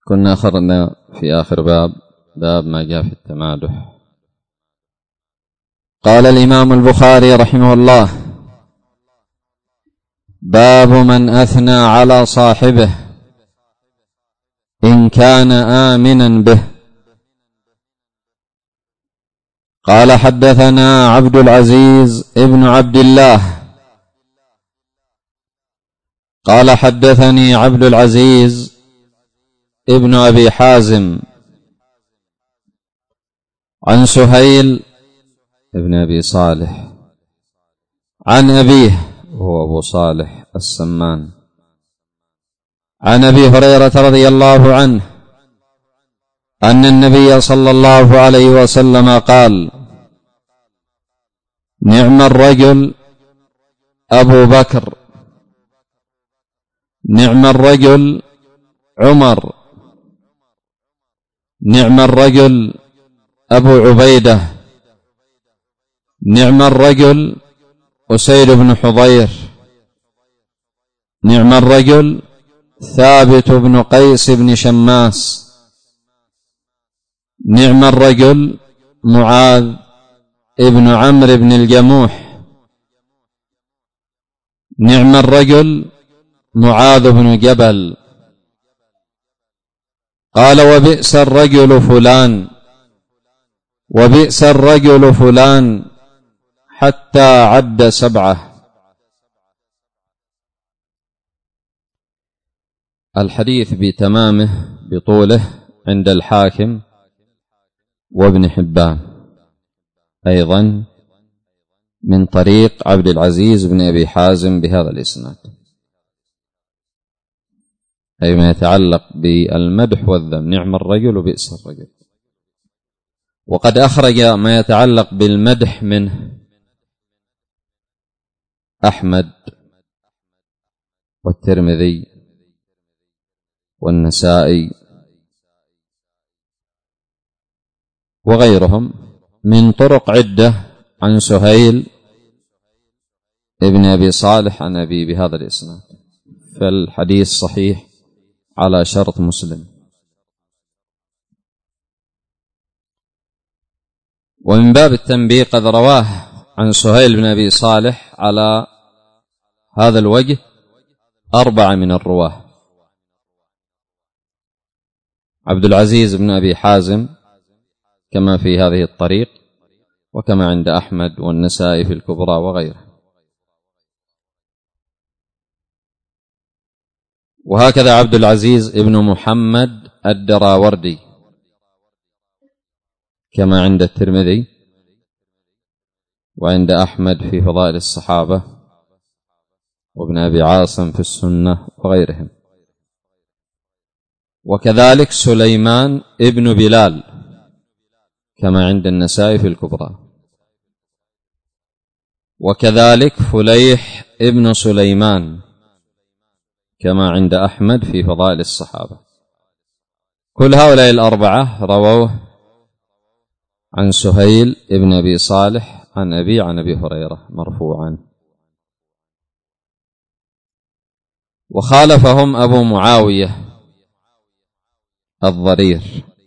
كنا أخذنا في آخر باب ما جاء في التمادح. قال الإمام البخاري رحمه الله: باب من أثنى على صاحبه إن كان آمنا به. قال: حدثنا عبد العزيز ابن عبد الله قال: حدثني عبد العزيز ابن أبي حازم عن سهيل ابن أبي صالح عن أبيه وهو أبو صالح السمان عن أبي هريرة رضي الله عنه أن النبي صلى الله عليه وسلم قال: نعم الرجل أبو بكر، نعم الرجل عمر، نعم الرجل أبو عبيدة، نعم الرجل أسيد بن حضير، نعم الرجل ثابت بن قيس بن شماس، نعم الرجل معاذ ابن عمرو بن الجموح، نعم الرجل معاذ بن جبل. قال: وبئس الرجل فلان، وبئس الرجل فلان، حتى عد 7. الحديث بتمامه بطوله عند الحاكم وابن حبان أيضا من طريق عبد العزيز بن أبي حازم بهذا الإسناد، أي ما يتعلق بالمدح والذم: نعم الرجل وبئس الرجل. وقد أخرج ما يتعلق بالمدح منه أحمد والترمذي والنسائي وغيرهم من طرق عدة عن سهيل ابن أبي صالح عن أبي بهذا الإسناد، فالحديث صحيح على شرط مسلم. ومن باب التنبيه قد رواه عن سهيل بن أبي صالح على هذا الوجه 4 من الرواه: عبد العزيز بن أبي حازم كما في هذه الطريق، وكما عند أحمد والنسائي في الكبرى وغيره. وهكذا عبد العزيز ابن محمد الدراوردي كما عند الترمذي وعند أحمد في فضائل الصحابة وابن أبي عاصم في السنة وغيرهم. وكذلك سليمان ابن بلال كما عند النسائي في الكبرى، وكذلك فليح ابن سليمان كما عند أحمد في فضائل الصحابة. كل هؤلاء 4 رووه عن سهيل ابن أبي صالح عن أبي هريرة مرفوعا. وخالفهم أبو معاوية الضرير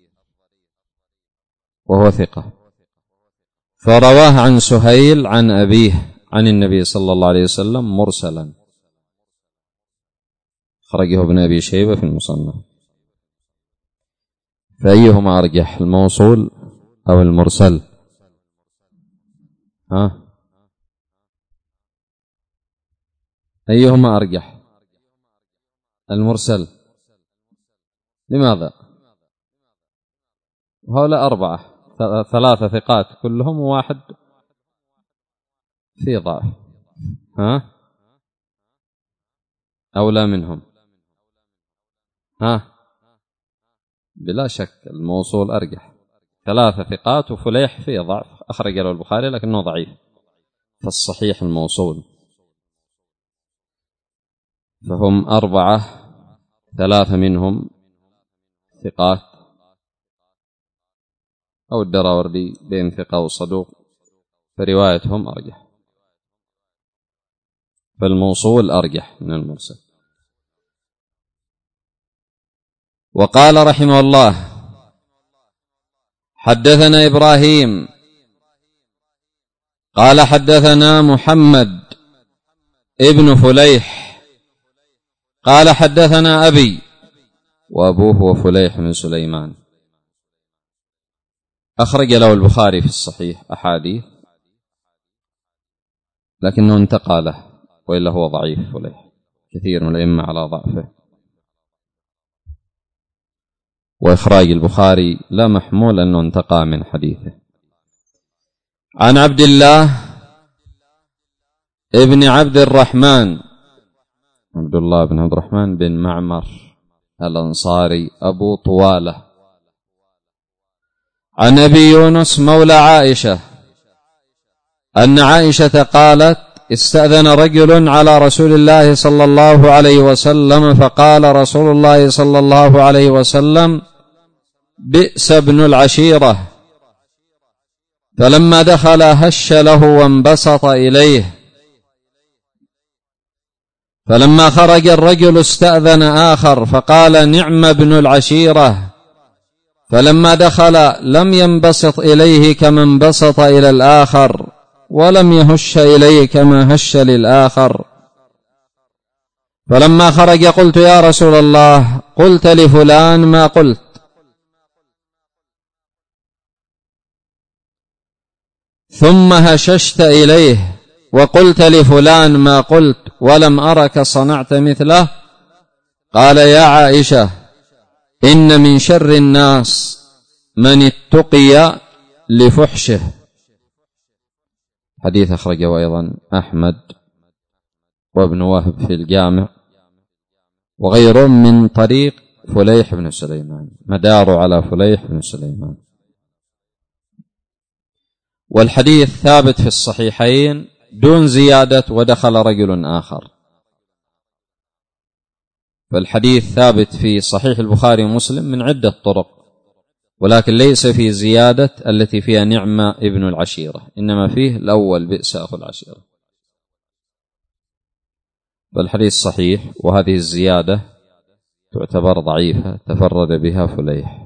وهو ثقة، فرواه عن سهيل عن أبيه عن النبي صلى الله عليه وسلم مرسلا، خرجه ابن أبي شيبة في المصنف. فأيهما أرجح، الموصول أو المرسل؟ أيهما أرجح؟ المرسل. لماذا؟ هؤلاء 4 3 ثقات كلهم، وواحد في ضعف، أولى منهم. بلا شك الموصول أرجح، 3 ثقات وفليح فيه ضعف، أخرج له البخاري لكنه ضعيف، فالصحيح الموصول. فهم 4 3 منهم ثقات، أو الدراوردي بين ثقة وصدوق، فروايتهم أرجح، فالموصول أرجح من المرسل. وقال رحمه الله: حدثنا إبراهيم قال حدثنا محمد ابن فليح قال حدثنا أبي، وأبوه هو فليح بن سليمان. أخرج له البخاري في الصحيح أحاديث، لكنه انتقى له، وإلا هو ضعيف فليح، كثير من الأئمة على ضعفه. وإخراج البخاري لا محمول أنه انتقى من حديثه. عن عبد الله ابن عبد الرحمن، عبد الله بن عبد الرحمن بن معمر الأنصاري أبو طوالة، عن أبي يونس مولى عائشة أن عائشة قالت: استأذن رجل على رسول الله صلى الله عليه وسلم، فقال رسول الله صلى الله عليه وسلم: بئس ابن العشيرة. فلما دخل هش له وانبسط إليه، فلما خرج الرجل استأذن آخر فقال: نعم ابن العشيرة. فلما دخل لم ينبسط إليه كما انبسط إلى الآخر، ولم يهش إليه كما هش للآخر. فلما خرج قلت: يا رسول الله، قلت لفلان ما قلت؟ ثم هششت إليه وقلت لفلان ما قلت، ولم أرك صنعت مثله. قال: يا عائشة، إن من شر الناس من اتقي لفحشه. حديث أخرجه أيضا أحمد وابن وهب في الجامع وغيرهم من طريق فليح بن سليمان، مدار على فليح بن سليمان. والحديث ثابت في الصحيحين دون زيادة ودخل رجل آخر. فالحديث ثابت في صحيح البخاري ومسلم من عدة طرق، ولكن ليس في زيادة التي فيها نعمة ابن العشيرة، إنما فيه الأول بئس أخو العشيرة. فالحديث صحيح، وهذه الزيادة تعتبر ضعيفة تفرد بها فليح.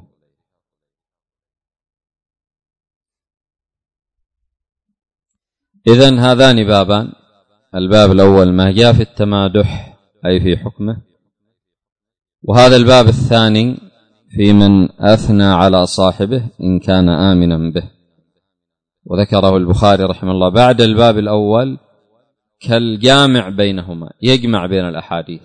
إذن هذان بابان: الباب الأول ما جاء في التمادح أي في حكمه، وهذا الباب الثاني في من أثنى على صاحبه إن كان آمنا به. وذكره البخاري رحمه الله بعد الباب الأول كالجامع بينهما، يجمع بين الأحاديث.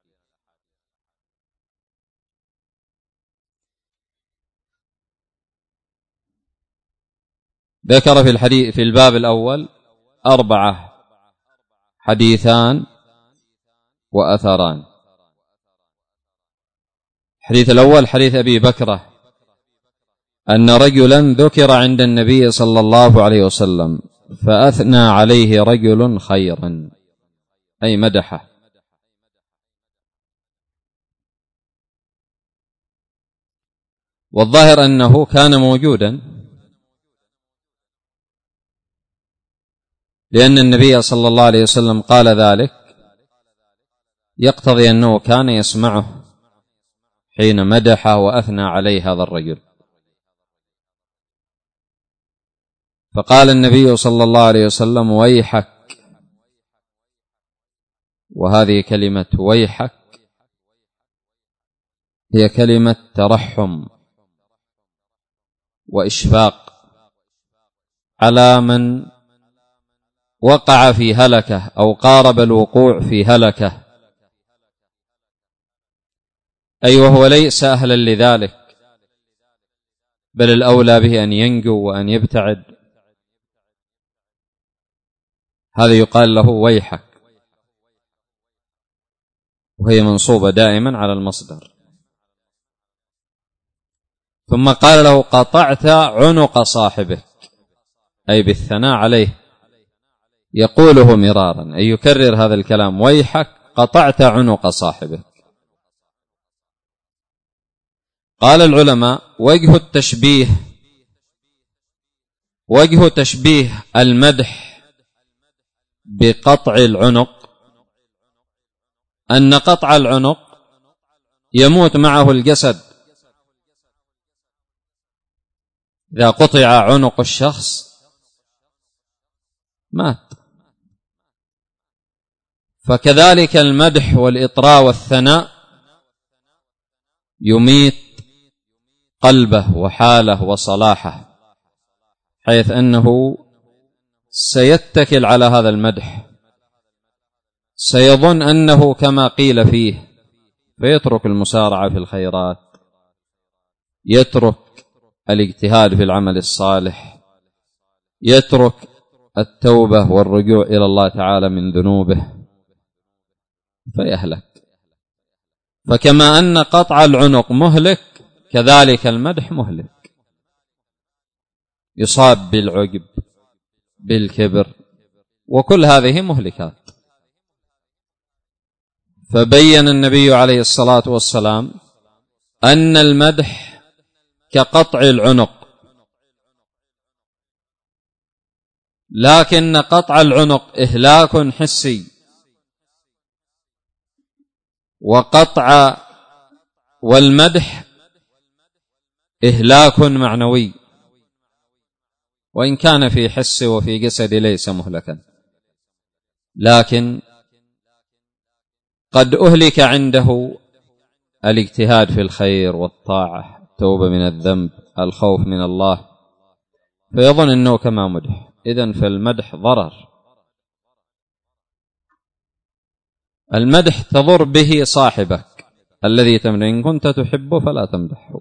ذكر في الباب الأول 4 حديثان وأثران. الحديث الأول حديث أبي بكرة أن رجلا ذكر عند النبي صلى الله عليه وسلم فأثنى عليه رجل خيرا، أي مدحه. والظاهر أنه كان موجودا، لأن النبي صلى الله عليه وسلم قال ذلك، يقتضي أنه كان يسمعه حين مدحه وأثنى عليه هذا الرجل. فقال النبي صلى الله عليه وسلم: ويحك. وهذه كلمة ويحك هي كلمة ترحم وإشفاق على من وقع في هلكة أو قارب الوقوع في هلكة، أي وهو ليس أهلا لذلك، بل الأولى به أن ينجو وأن يبتعد. هذا يقال له ويحك، وهي منصوبة دائما على المصدر. ثم قال له: قطعت عنق صاحبك، أي بالثناء عليه، يقوله مرارا، أي يكرر هذا الكلام: ويحك قطعت عنق صاحبك. قال العلماء: وجه تشبيه المدح بقطع العنق أن قطع العنق يموت معه الجسد إذا قطع عنق الشخص مات. فكذلك المدح والإطراء والثناء يميت قلبه وحاله وصلاحه، حيث أنه سيتكل على هذا المدح، سيظن أنه كما قيل فيه، فيترك المسارعة في الخيرات، يترك الاجتهاد في العمل الصالح، يترك التوبة والرجوع إلى الله تعالى من ذنوبه فيهلك. فكما أن قطع العنق مهلك كذلك المدح مهلك، يصاب بالعجب بالكبر، وكل هذه مهلكات. فبين النبي عليه الصلاة والسلام أن المدح كقطع العنق، لكن قطع العنق إهلاك حسي، وقطع والمدح إهلاك معنوي، وإن كان في حس وفي جسد ليس مهلكا، لكن قد أهلك عنده الاجتهاد في الخير والطاعة، التوبة من الذنب، الخوف من الله، فيظن أنه كما مدح. إذن فالمدح ضرر، المدح تضر به صاحبك الذي تمدح، إن كنت تحبه فلا تمدحه،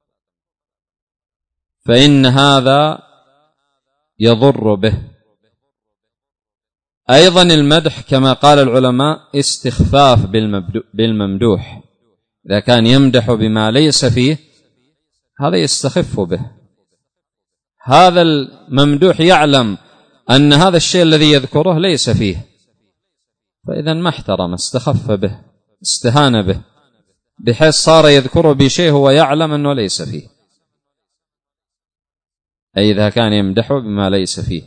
فإن هذا يضر به. أيضا المدح كما قال العلماء استخفاف بالممدوح، إذا كان يمدح بما ليس فيه هذا يستخف به. هذا الممدوح يعلم أن هذا الشيء الذي يذكره ليس فيه، فإذا ما احترم، استخف به، استهان به، بحيث صار يذكره بشيء هو يعلم أنه ليس فيه، أي إذا كان يمدحه بما ليس فيه.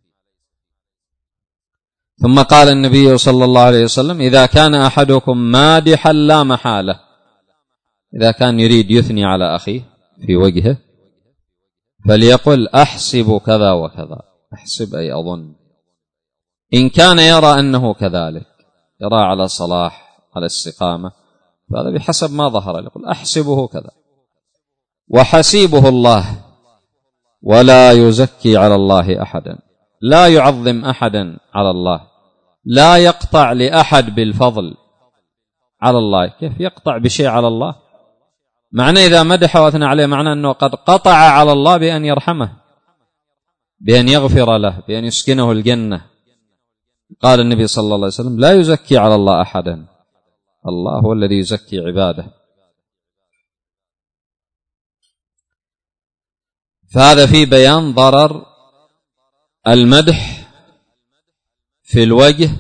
ثم قال النبي صلى الله عليه وسلم: إذا كان أحدكم مادحا لا محالة، إذا كان يريد يثني على أخيه في وجهه فليقل أحسب كذا وكذا، أحسب أي أظن، إن كان يرى أنه كذلك، يرى على صلاح على استقامة، فهذا بحسب ما ظهر، يقول أحسبه كذا. وحسيبه الله، ولا يزكي على الله أحدا، لا يعظم أحدا على الله، لا يقطع لأحد بالفضل على الله. كيف يقطع بشيء على الله؟ معنى إذا مدح وأثنى عليه معنى أنه قد قطع على الله بأن يرحمه، بأن يغفر له، بأن يسكنه الجنة. قال النبي صلى الله عليه وسلم: لا يزكي على الله أحدا، الله هو الذي يزكي عباده. فهذا في بيان ضرر المدح في الوجه،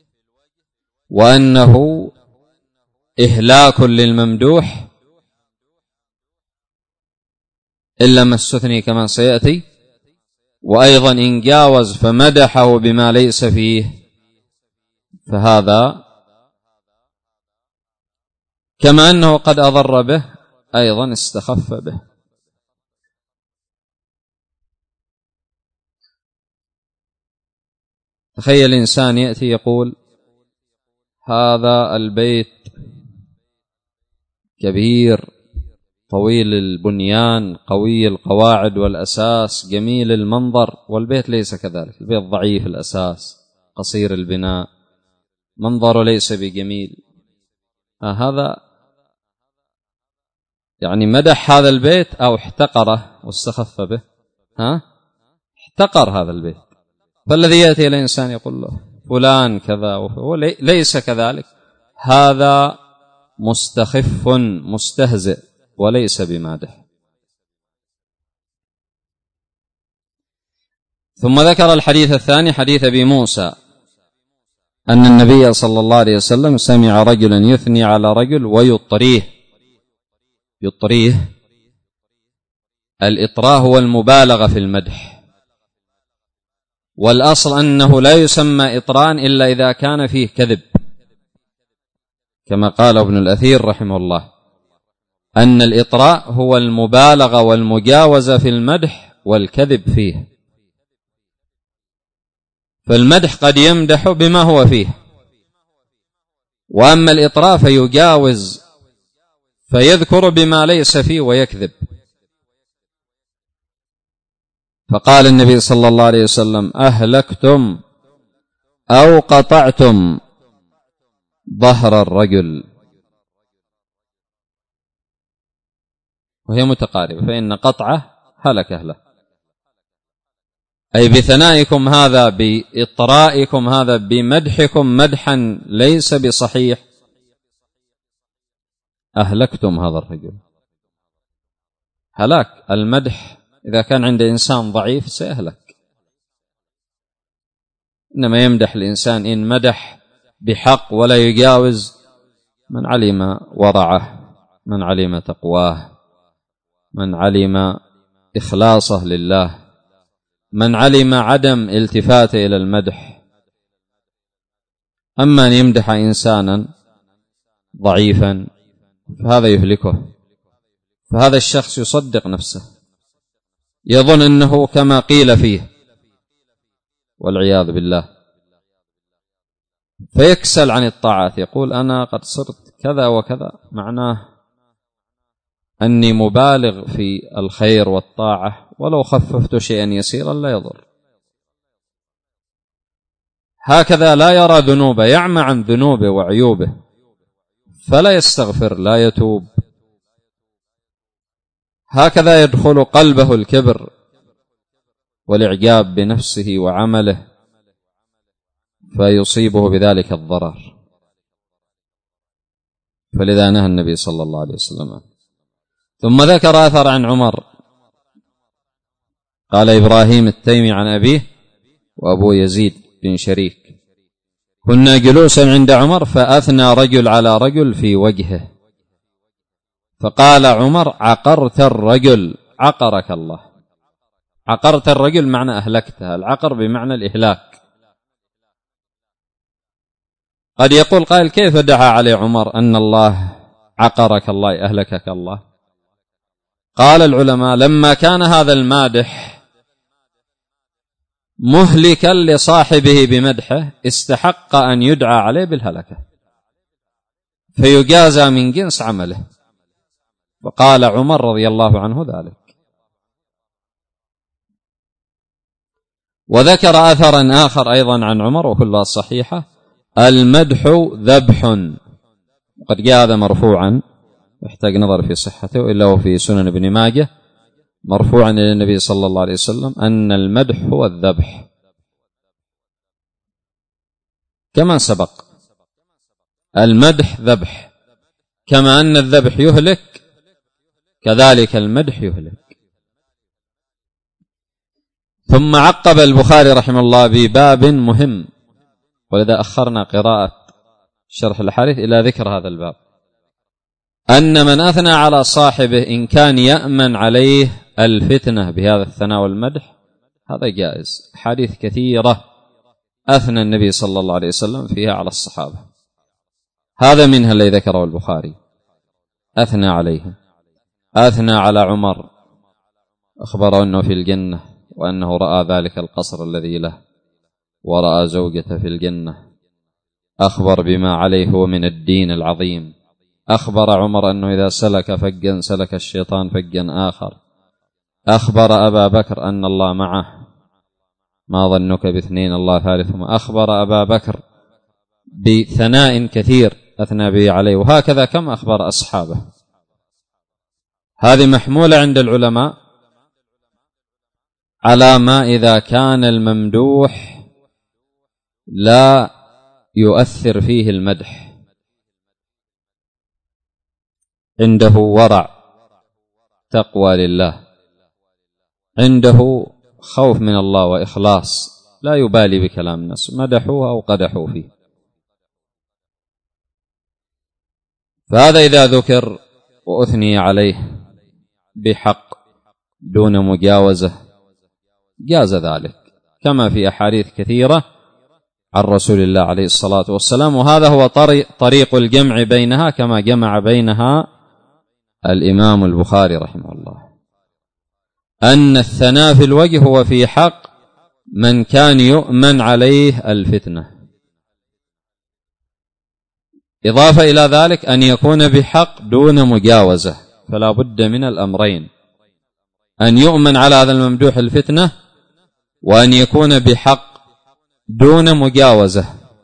وأنه إهلاك للممدوح، إلا ما استثني كما سيأتي. وأيضا إن جاوز فمدحه بما ليس فيه فهذا كما أنه قد أضر به أيضا استخف به. تخيل إنسان يأتي يقول: هذا البيت كبير طويل البنيان قوي القواعد والأساس جميل المنظر، والبيت ليس كذلك، البيت ضعيف الأساس قصير البناء منظره ليس بجميل. هذا يعني مدح هذا البيت أو احتقره واستخف به؟ احتقر هذا البيت. فالذي يأتي إلى إنسان يقول له فلان كذا وهو ليس كذلك، هذا مستخف مستهزئ وليس بمادح. ثم ذكر الحديث الثاني، حديث أبي موسى، أن النبي صلى الله عليه وسلم سمع رجلا يثني على رجل ويطريه. الإطراء هو المبالغة في المدح، والأصل أنه لا يسمى إطراء إلا إذا كان فيه كذب، كما قال ابن الأثير رحمه الله، أن الإطراء هو المبالغة والمجاوزة في المدح والكذب فيه. فالمدح قد يمدح بما هو فيه، وأما الإطراء فيجاوز فيذكر بما ليس فيه ويكذب. فقال النبي صلى الله عليه وسلم: أهلكتم أو قطعتم ظهر الرجل، وهي متقاربة، فإن قطعه هلك أهله، أي بثنائكم هذا، بإطرائكم هذا، بمدحكم مدحا ليس بصحيح، أهلكتم هذا الرجل. هلاك المدح إذا كان عند إنسان ضعيف سيهلك، إنما يمدح الإنسان إن مدح بحق ولا يجاوز، من علم ورعه، من علم تقواه، من علم إخلاصه لله، من علم عدم التفاته إلى المدح. أما أن يمدح إنسانا ضعيفا فهذا يهلكه، فهذا الشخص يصدق نفسه، يظن أنه كما قيل فيه والعياذ بالله، فيكسل عن الطاعات، يقول أنا قد صرت كذا وكذا، معناه أني مبالغ في الخير والطاعة، ولو خففت شيئا يسيرا لا يضر. هكذا لا يرى ذنوبه، يعمى عن ذنوبه وعيوبه، فلا يستغفر، لا يتوب. هكذا يدخل قلبه الكبر والإعجاب بنفسه وعمله، فيصيبه بذلك الضرر. فلذا نهى النبي صلى الله عليه وسلم. ثم ذكر أثر عن عمر، قال إبراهيم التيمي عن أبيه وأبو يزيد بن شريك: كنا جلوسا عند عمر فأثنى رجل على رجل في وجهه، فقال عمر: عقرت الرجل، عقرك الله. عقرت الرجل معنى أهلكته، العقر بمعنى الإهلاك. قد يقول قائل: كيف دعا عليه عمر أن الله عقرك الله، أهلكك الله؟ قال العلماء: لما كان هذا المادح مهلكا لصاحبه بمدحه استحق أن يدعى عليه بالهلكة، فيجازى من جنس عمله. وقال عمر رضي الله عنه ذلك. وذكر أثرا آخر أيضا عن عمر وكلها صحيحة: المدح ذبح. وقد جاء هذا مرفوعا، يحتاج نظر في صحته، إلا وفي سنن ابن ماجه مرفوعا إلى النبي صلى الله عليه وسلم أن المدح هو الذبح، كما سبق. المدح ذبح، كما أن الذبح يهلك كذلك المدح يهلك. ثم عقب البخاري رحمه الله بباب مهم، ولذا أخرنا قراءة شرح الحديث إلى ذكر هذا الباب، أن من أثنى على صاحبه إن كان يأمن عليه الفتنة بهذا الثناء والمدح هذا جائز. حديث كثيرة أثنى النبي صلى الله عليه وسلم فيها على الصحابة، هذا منها الذي ذكره البخاري، أثنى عليهم. أثنى على عمر، أخبره أنه في الجنة، وأنه رأى ذلك القصر الذي له، ورأى زوجته في الجنة، أخبر بما عليه هو من الدين العظيم. أخبر عمر أنه إذا سلك فجا سلك الشيطان فجا آخر. أخبر أبا بكر أن الله معه، ما ظنك باثنين الله ثالثهما. أخبر أبا بكر بثناء كثير أثنى به عليه، وهكذا كم أخبر أصحابه. هذه محمولة عند العلماء على ما إذا كان الممدوح لا يؤثر فيه المدح، عنده ورع، تقوى لله، عنده خوف من الله وإخلاص، لا يبالي بكلام الناس مدحوه أو قدحوا فيه. فهذا إذا ذكر وأثني عليه بحق دون مجاوزة جاز ذلك، كما في أحاديث كثيرة عن رسول الله عليه الصلاة والسلام. وهذا هو طريق الجمع بينها كما جمع بينها الإمام البخاري رحمه الله. أن الثناء في الوجه هو في حق من كان يؤمن عليه الفتنة، إضافة إلى ذلك أن يكون بحق دون مجاوزة، فلا بد من الأمرين: أن يؤمن على هذا الممدوح الفتنة، وأن يكون بحق دون مجاوزة.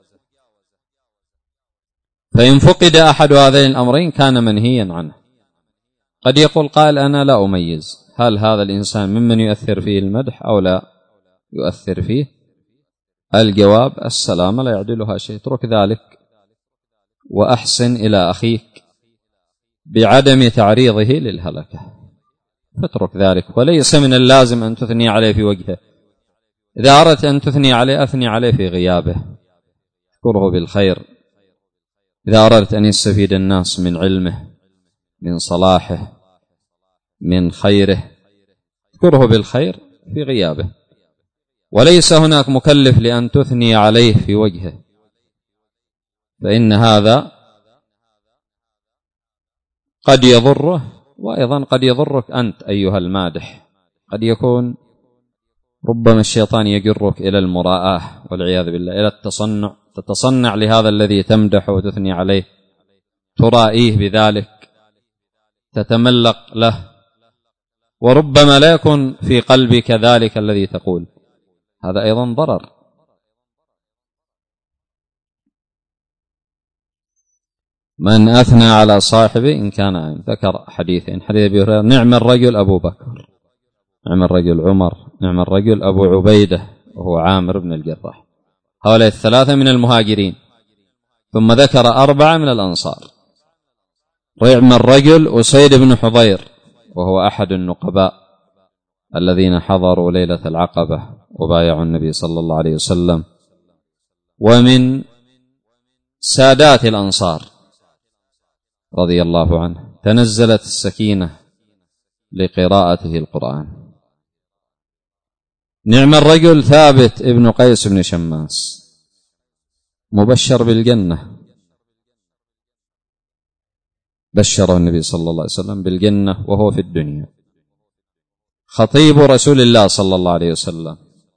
فإن فقد أحد هذين الأمرين كان منهيا عنه. قد يقول قائل: أنا لا أميز هل هذا الإنسان ممن يؤثر فيه المدح أو لا يؤثر فيه. الجواب: السلامة لا يعدلها شيء. اترك ذلك وأحسن إلى أخيك بعدم تعريضه للهلكة، فاترك ذلك. وليس من اللازم أن تثني عليه في وجهه. إذا أردت أن تثني عليه أثني عليه في غيابه، اذكره بالخير. إذا أردت أن يستفيد الناس من علمه، من صلاحه، من خيره، اذكره بالخير في غيابه. وليس هناك مكلف لأن تثني عليه في وجهه، فإن هذا قد يضره، وأيضا قد يضرك أنت أيها المادح. قد يكون ربما الشيطان يجرك إلى المراءة والعياذ بالله، إلى التصنع، تتصنع لهذا الذي تمدح وتثني عليه، ترائيه بذلك، تتملق له، وربما لا يكون في قلبك ذلك الذي تقول. هذا أيضا ضرر. من أثنى على صاحبه إن كان عام. ذكر حديثين: حديث أبي هريرة: نعم الرجل أبو بكر، نعم الرجل عمر، نعم الرجل أبو عبيدة وهو عامر بن الجراح. هؤلاء الثلاثة من المهاجرين. ثم ذكر 4 من الأنصار: نعم الرجل أسيد بن حضير وهو أحد النقباء الذين حضروا ليلة العقبة وبايعوا النبي صلى الله عليه وسلم، ومن سادات الأنصار رضي الله عنه، تنزلت السكينة لقراءته القرآن. نعم الرجل ثابت ابن قيس بن شماس، مبشر بالجنة، بشره النبي صلى الله عليه وسلم بالجنة وهو في الدنيا، خطيب رسول الله صلى الله عليه وسلم،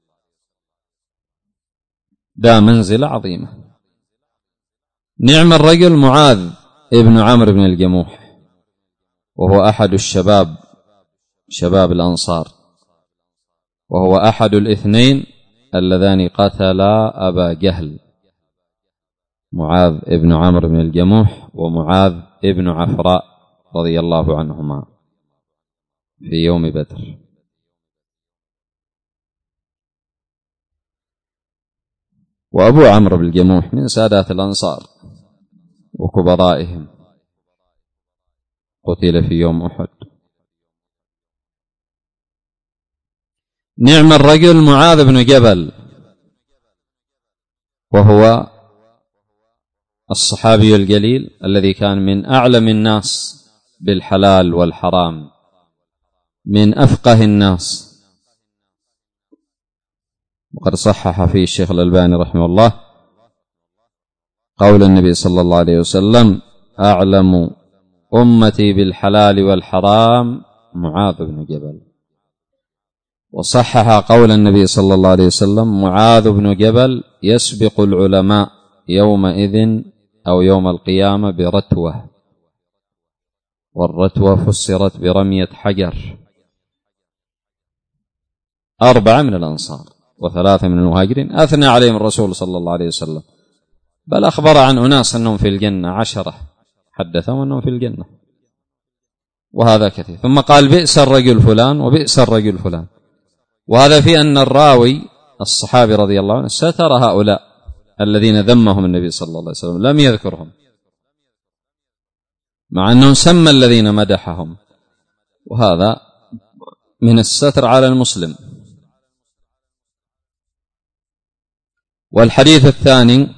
ذا منزلة عظيمة. نعم الرجل معاذ ابن عمرو بن الجموح وهو أحد الشباب، شباب الأنصار، وهو أحد الاثنين اللذان قتلا أبا جهل، معاذ ابن عمرو بن الجموح ومعاذ ابن عفراء رضي الله عنهما في يوم بدر. وأبو عمرو بن الجموح من سادات الأنصار وكبرائهم، قتل في يوم أحد. نعم الرجل معاذ بن جبل وهو الصحابي الجليل الذي كان من أعلم الناس بالحلال والحرام، من أفقه الناس، وقد صحح فيه الشيخ الألباني رحمه الله قول النبي صلى الله عليه وسلم: أعلم أمتي بالحلال والحرام معاذ بن جبل. وصحح قول النبي صلى الله عليه وسلم: معاذ بن جبل يسبق العلماء يومئذ أو يوم القيامة برتوة، والرتوة فسرت برمية حجر. 4 من الأنصار و3 من المهاجرين أثنى عليهم الرسول صلى الله عليه وسلم، بل أخبر عن أناس أنهم في الجنة 10 حدثهم أنهم في الجنة، وهذا كثير. ثم قال: بئس الرجل فلان وبئس الرجل فلان. وهذا في أن الراوي الصحابي رضي الله عنه ستر هؤلاء الذين ذمهم النبي صلى الله عليه وسلم، لم يذكرهم، مع أنه سمى الذين مدحهم، وهذا من الستر على المسلم. والحديث الثاني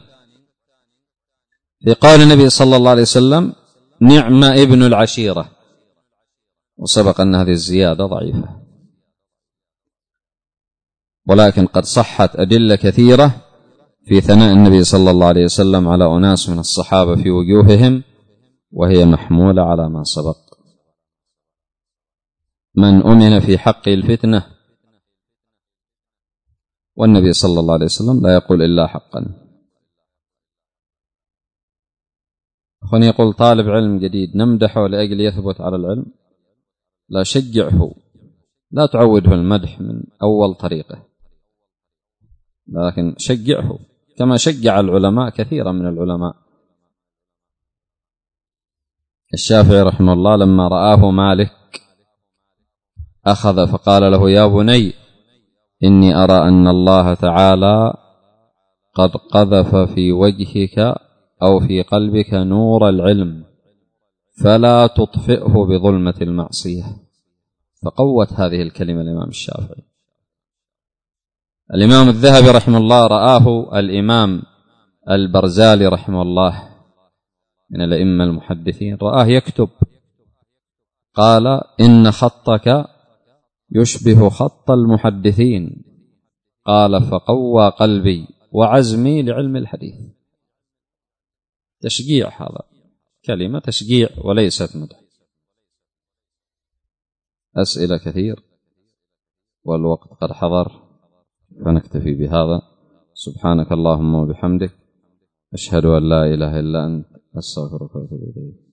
في قول النبي صلى الله عليه وسلم: نعم ابن العشيرة، وسبق أن هذه الزيادة ضعيفة، ولكن قد صحت أدلة كثيرة في ثناء النبي صلى الله عليه وسلم على أناس من الصحابة في وجوههم، وهي محمولة على ما سبق. من أمن في حقه الفتنة، والنبي صلى الله عليه وسلم لا يقول إلا حقا. أخواني، يقول طالب علم جديد نمدحه لأجل يثبت على العلم؟ لا، شجعه، لا تعوده المدح من أول طريقة، لكن شجعه كما شجع العلماء كثيرا من العلماء. الشافعي رحمه الله لما رآه مالك أخذ فقال له: يا بني، إني أرى أن الله تعالى قد قذف في وجهك أو في قلبك نور العلم، فلا تطفئه بظلمة المعصية. فقوت هذه الكلمة الإمام الشافعي. الإمام الذهبي رحمه الله رآه الإمام البرزالي رحمه الله من الأئمة المحدثين، رآه يكتب، قال: إن خطك يشبه خط المحدثين. قال: فقوى قلبي وعزمي لعلم الحديث. تشجيع، هذا كلمة تشجيع وليست مدح. أسئلة كثير والوقت قد حضر، فنكتفي بهذا. سبحانك اللهم وبحمدك، أشهد أن لا إله إلا أنت، أستغفرك وأتوب إليك.